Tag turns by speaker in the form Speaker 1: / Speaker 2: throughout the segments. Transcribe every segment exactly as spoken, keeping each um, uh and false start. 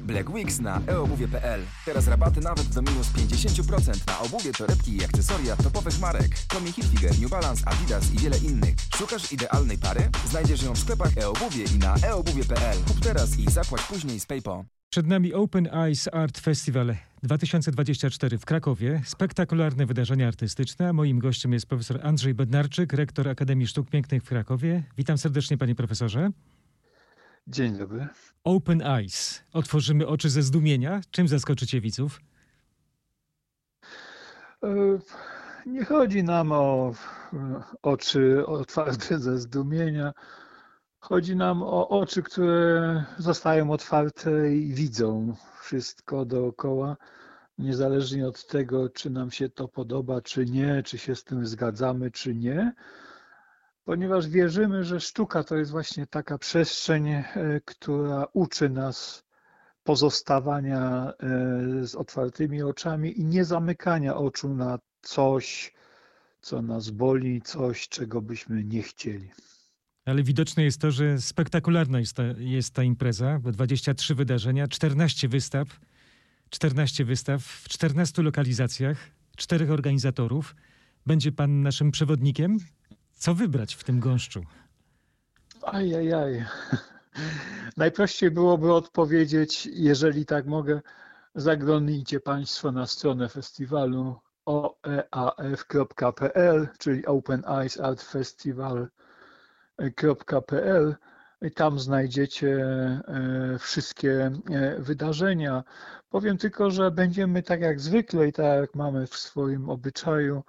Speaker 1: Black Weeks na e obuwie kropka p l. Teraz rabaty nawet do minus pięćdziesiąt procent na obuwie, torebki i akcesoria topowych marek. Tommy Hilfiger, New Balance, Adidas i wiele innych. Szukasz idealnej pary? Znajdziesz ją w sklepach e-obuwie i na e obuwie kropka p l. Kup teraz i zapłać później z PayPal.
Speaker 2: Przed nami Open Eyes Art Festival dwa tysiące dwudziesty czwarty w Krakowie. Spektakularne wydarzenia artystyczne. Moim gościem jest profesor Andrzej Bednarczyk, rektor Akademii Sztuk Pięknych w Krakowie. Witam serdecznie, panie profesorze.
Speaker 3: Dzień dobry.
Speaker 2: Open Eyes. Otworzymy oczy ze zdumienia. Czym zaskoczycie widzów?
Speaker 3: Nie chodzi nam o oczy otwarte ze zdumienia. Chodzi nam o oczy, które zostają otwarte i widzą wszystko dookoła, niezależnie od tego, czy nam się to podoba, czy nie, czy się z tym zgadzamy, czy nie. Ponieważ wierzymy, że sztuka to jest właśnie taka przestrzeń, która uczy nas pozostawania z otwartymi oczami i nie zamykania oczu na coś, co nas boli, coś, czego byśmy nie chcieli.
Speaker 2: Ale widoczne jest to, że spektakularna jest ta, jest ta impreza, bo dwadzieścia trzy wydarzenia, czternaście wystaw, czternaście wystaw w czternastu lokalizacjach, czterech organizatorów. Będzie pan naszym przewodnikiem? Co wybrać w tym gąszczu?
Speaker 3: Ajajaj. Najprościej byłoby odpowiedzieć, jeżeli tak mogę, zaglądnijcie państwo na stronę festiwalu o e a f kropka p l, czyli Open Eyes Art Festival kropka p l i tam znajdziecie wszystkie wydarzenia. Powiem tylko, że będziemy tak jak zwykle i tak jak mamy w swoim obyczaju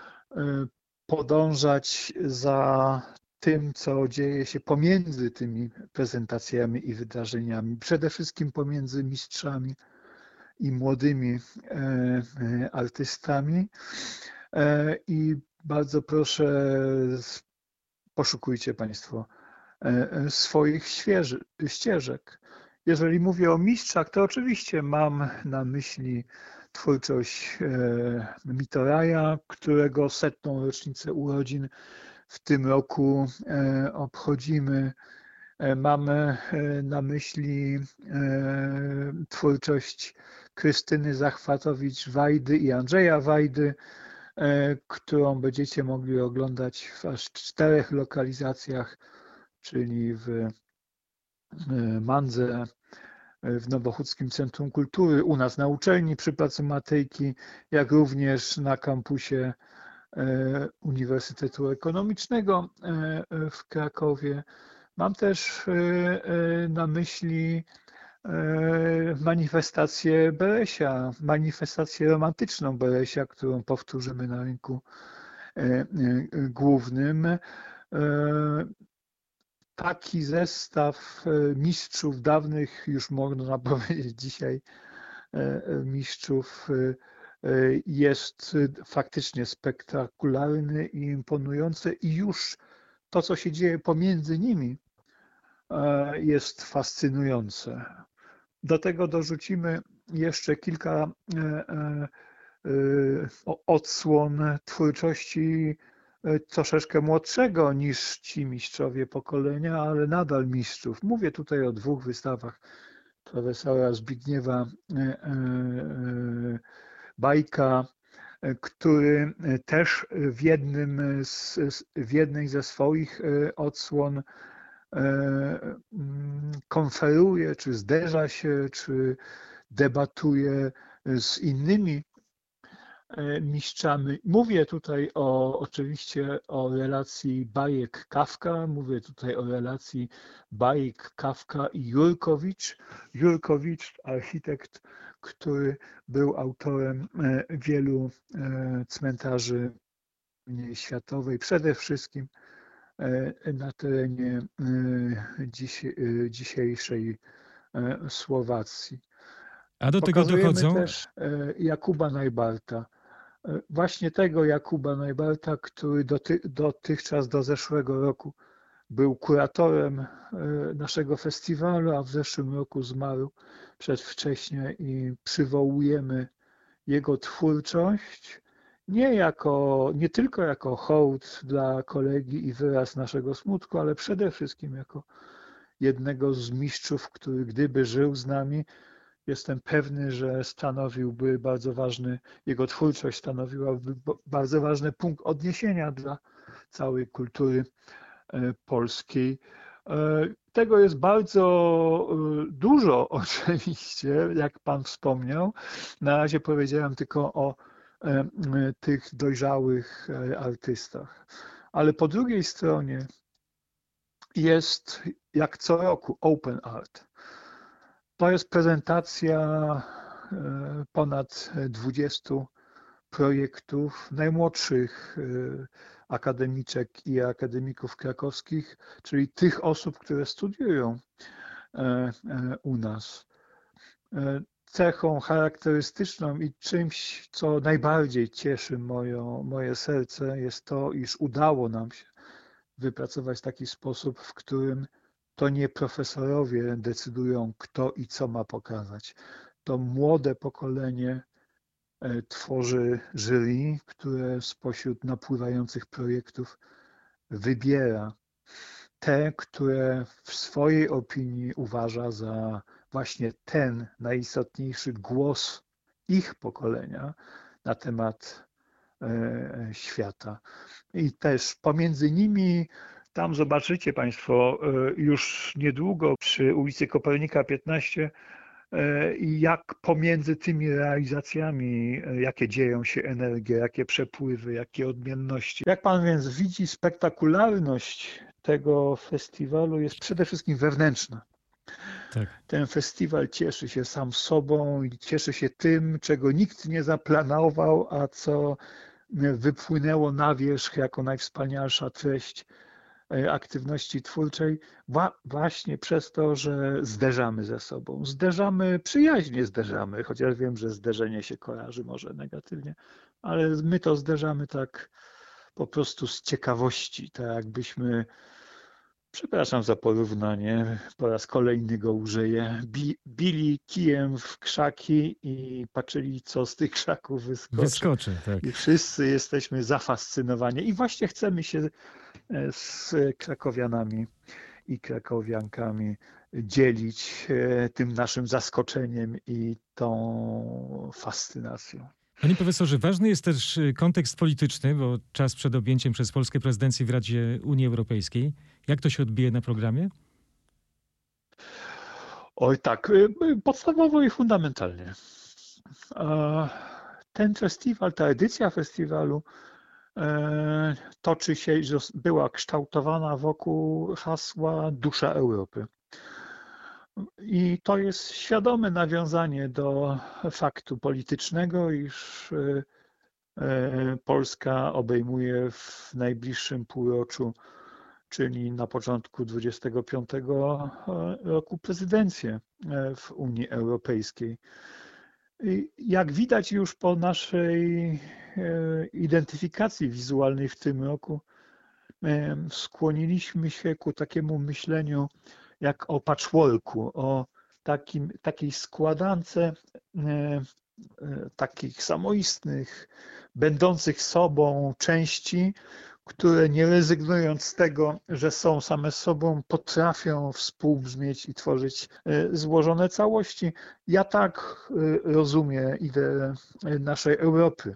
Speaker 3: podążać za tym, co dzieje się pomiędzy tymi prezentacjami i wydarzeniami. Przede wszystkim pomiędzy mistrzami i młodymi artystami. I bardzo proszę, poszukujcie państwo swoich świeży, ścieżek. Jeżeli mówię o mistrzach, to oczywiście mam na myśli twórczość Mitoraja, którego setną rocznicę urodzin w tym roku obchodzimy. Mamy na myśli twórczość Krystyny Zachwatowicz-Wajdy i Andrzeja Wajdy, którą będziecie mogli oglądać w aż czterech lokalizacjach, czyli w Mandze, w Nowochódzkim Centrum Kultury, u nas na uczelni przy Placu Matejki, jak również na kampusie Uniwersytetu Ekonomicznego w Krakowie. Mam też na myśli manifestację Beresia, manifestację romantyczną Beresia, którą powtórzymy na rynku głównym. Taki zestaw mistrzów dawnych, już można powiedzieć dzisiaj mistrzów, jest faktycznie spektakularny i imponujący i już to, co się dzieje pomiędzy nimi, jest fascynujące. Do tego dorzucimy jeszcze kilka odsłon twórczości troszeczkę młodszego niż ci mistrzowie pokolenia, ale nadal mistrzów. Mówię tutaj o dwóch wystawach profesora Zbigniewa Bajka, który też w, jednym z, w jednej ze swoich odsłon konferuje, czy zderza się, czy debatuje z innymi mistrzami. Mówię tutaj o, oczywiście o relacji Bajek-Kafka, mówię tutaj o relacji Bajek-Kafka i Jurkowicz. Jurkowicz, architekt, który był autorem wielu cmentarzy światowej, przede wszystkim na terenie dzisiejszej Słowacji.
Speaker 2: A do tego dochodzą
Speaker 3: też Jakuba Najbarta. Właśnie tego Jakuba Najbarta, który doty, dotychczas do zeszłego roku był kuratorem naszego festiwalu, a w zeszłym roku zmarł przedwcześnie i przywołujemy jego twórczość nie, jako, nie tylko jako hołd dla kolegi i wyraz naszego smutku, ale przede wszystkim jako jednego z mistrzów, który gdyby żył z nami, jestem pewny, że stanowiłby bardzo ważny, jego twórczość stanowiłaby bardzo ważny punkt odniesienia dla całej kultury polskiej. Tego jest bardzo dużo oczywiście, jak Pan wspomniał. Na razie powiedziałem tylko o tych dojrzałych artystach. Ale po drugiej stronie jest, jak co roku, Open Art. To jest prezentacja ponad dwudziestu projektów najmłodszych akademiczek i akademików krakowskich, czyli tych osób, które studiują u nas. Cechą charakterystyczną i czymś, co najbardziej cieszy moją, moje serce, jest to, iż udało nam się wypracować taki sposób, w którym to nie profesorowie decydują, kto i co ma pokazać. To młode pokolenie tworzy jury, które spośród napływających projektów wybiera te, które w swojej opinii uważa za właśnie ten najistotniejszy głos ich pokolenia na temat świata. I też pomiędzy nimi, tam zobaczycie Państwo już niedługo przy ulicy Kopernika piętnaście, jak pomiędzy tymi realizacjami, jakie dzieją się energie, jakie przepływy, jakie odmienności. Jak Pan więc widzi, spektakularność tego festiwalu jest przede wszystkim wewnętrzna. Tak. Ten festiwal cieszy się sam sobą i cieszy się tym, czego nikt nie zaplanował, a co wypłynęło na wierzch jako najwspanialsza treść aktywności twórczej, właśnie przez to, że zderzamy ze sobą. Zderzamy, przyjaźnie zderzamy, chociaż wiem, że zderzenie się kojarzy może negatywnie, ale my to zderzamy tak po prostu z ciekawości, tak jakbyśmy, przepraszam za porównanie, po raz kolejny go użyję, bi, bili kijem w krzaki i patrzyli, co z tych krzaków wyskoczy.
Speaker 2: Wyskoczy, tak.
Speaker 3: I wszyscy jesteśmy zafascynowani i właśnie chcemy się z krakowianami i krakowiankami dzielić tym naszym zaskoczeniem i tą fascynacją.
Speaker 2: Panie profesorze, ważny jest też kontekst polityczny, bo czas przed objęciem przez Polskę prezydencji w Radzie Unii Europejskiej. Jak to się odbije na programie?
Speaker 3: Oj tak, podstawowo i fundamentalnie. Ten festiwal, ta edycja festiwalu toczy się, była kształtowana wokół hasła Dusza Europy. I to jest świadome nawiązanie do faktu politycznego, iż Polska obejmuje w najbliższym półroczu, czyli na początku dwudziestego piątego roku prezydencję w Unii Europejskiej. Jak widać już po naszej identyfikacji wizualnej w tym roku, skłoniliśmy się ku takiemu myśleniu jak o patchworku, o takim, takiej składance takich samoistnych, będących sobą części, które nie rezygnując z tego, że są same sobą, potrafią współbrzmieć i tworzyć złożone całości. Ja tak rozumiem ideę naszej Europy.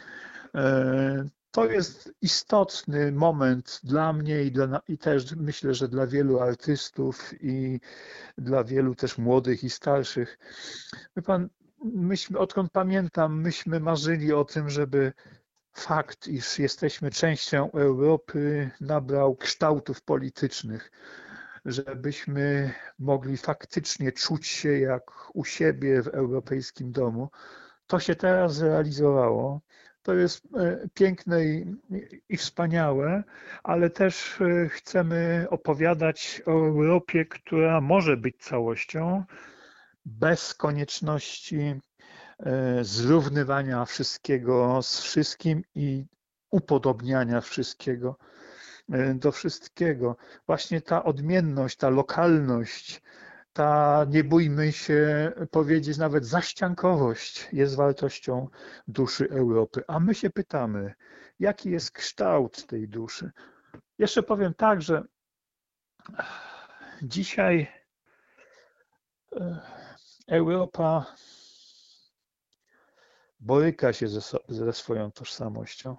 Speaker 3: To jest istotny moment dla mnie i, dla, i też myślę, że dla wielu artystów i dla wielu też młodych i starszych. Wie pan, myśmy, odkąd pamiętam, myśmy marzyli o tym, żeby fakt, iż jesteśmy częścią Europy, nabrał kształtów politycznych, żebyśmy mogli faktycznie czuć się jak u siebie w europejskim domu. To się teraz zrealizowało. To jest piękne i, i wspaniałe, ale też chcemy opowiadać o Europie, która może być całością, bez konieczności zrównywania wszystkiego z wszystkim i upodobniania wszystkiego do wszystkiego. Właśnie ta odmienność, ta lokalność, ta, nie bójmy się powiedzieć, nawet zaściankowość jest wartością duszy Europy. A my się pytamy, jaki jest kształt tej duszy? Jeszcze powiem tak, że dzisiaj Europa boryka się ze, ze swoją tożsamością.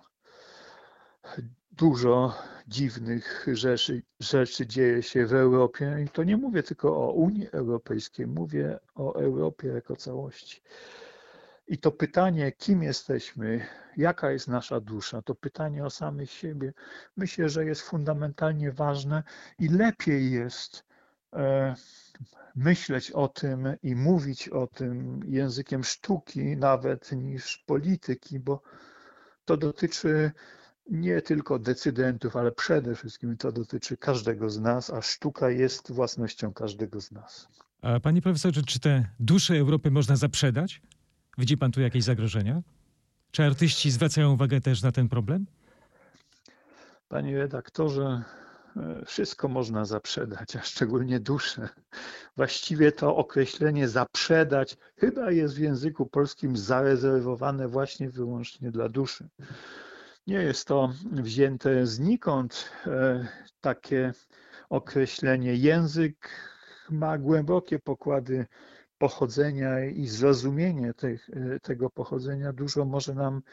Speaker 3: Dużo dziwnych rzeczy, rzeczy dzieje się w Europie i to nie mówię tylko o Unii Europejskiej, mówię o Europie jako całości. I to pytanie, kim jesteśmy, jaka jest nasza dusza, to pytanie o samych siebie, myślę, że jest fundamentalnie ważne i lepiej jest e, myśleć o tym i mówić o tym językiem sztuki nawet niż polityki, bo to dotyczy nie tylko decydentów, ale przede wszystkim to dotyczy każdego z nas, a sztuka jest własnością każdego z nas.
Speaker 2: A panie profesorze, czy te dusze Europy można zaprzedać? Widzi pan tu jakieś zagrożenia? Czy artyści zwracają uwagę też na ten problem?
Speaker 3: Panie redaktorze, wszystko można zaprzedać, a szczególnie duszę. Właściwie to określenie zaprzedać chyba jest w języku polskim zarezerwowane właśnie wyłącznie dla duszy. Nie jest to wzięte znikąd takie określenie. Język ma głębokie pokłady pochodzenia i zrozumienie tych, tego pochodzenia dużo może nam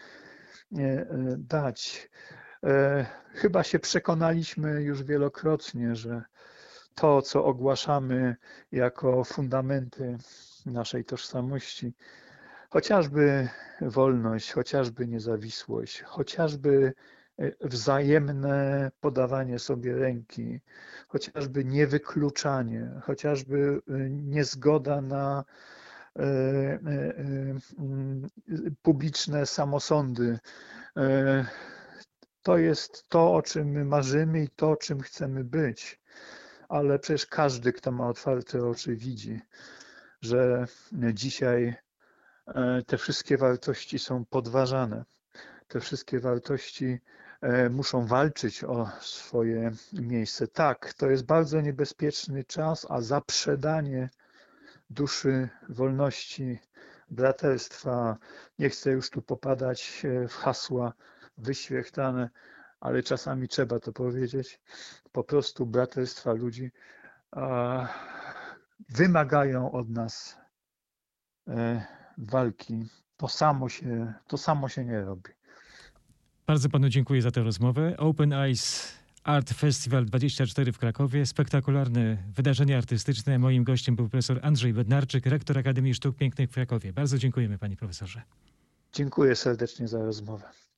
Speaker 3: dać. Chyba się przekonaliśmy już wielokrotnie, że to, co ogłaszamy jako fundamenty naszej tożsamości, chociażby wolność, chociażby niezawisłość, chociażby wzajemne podawanie sobie ręki, chociażby niewykluczanie, chociażby niezgoda na publiczne samosądy. To jest to, o czym my marzymy i to, czym chcemy być. Ale przecież każdy, kto ma otwarte oczy, widzi, że dzisiaj te wszystkie wartości są podważane. Te wszystkie wartości muszą walczyć o swoje miejsce. Tak, to jest bardzo niebezpieczny czas, a zaprzedanie duszy wolności, braterstwa, nie chcę już tu popadać w hasła wyświechtane, ale czasami trzeba to powiedzieć, po prostu braterstwa ludzi wymagają od nas walki. To samo się, to samo się nie robi.
Speaker 2: Bardzo panu dziękuję za tę rozmowę. Open Eyes Art Festival dwadzieścia cztery w Krakowie. Spektakularne wydarzenie artystyczne. Moim gościem był profesor Andrzej Bednarczyk, rektor Akademii Sztuk Pięknych w Krakowie. Bardzo dziękujemy, panie profesorze.
Speaker 3: Dziękuję serdecznie za rozmowę.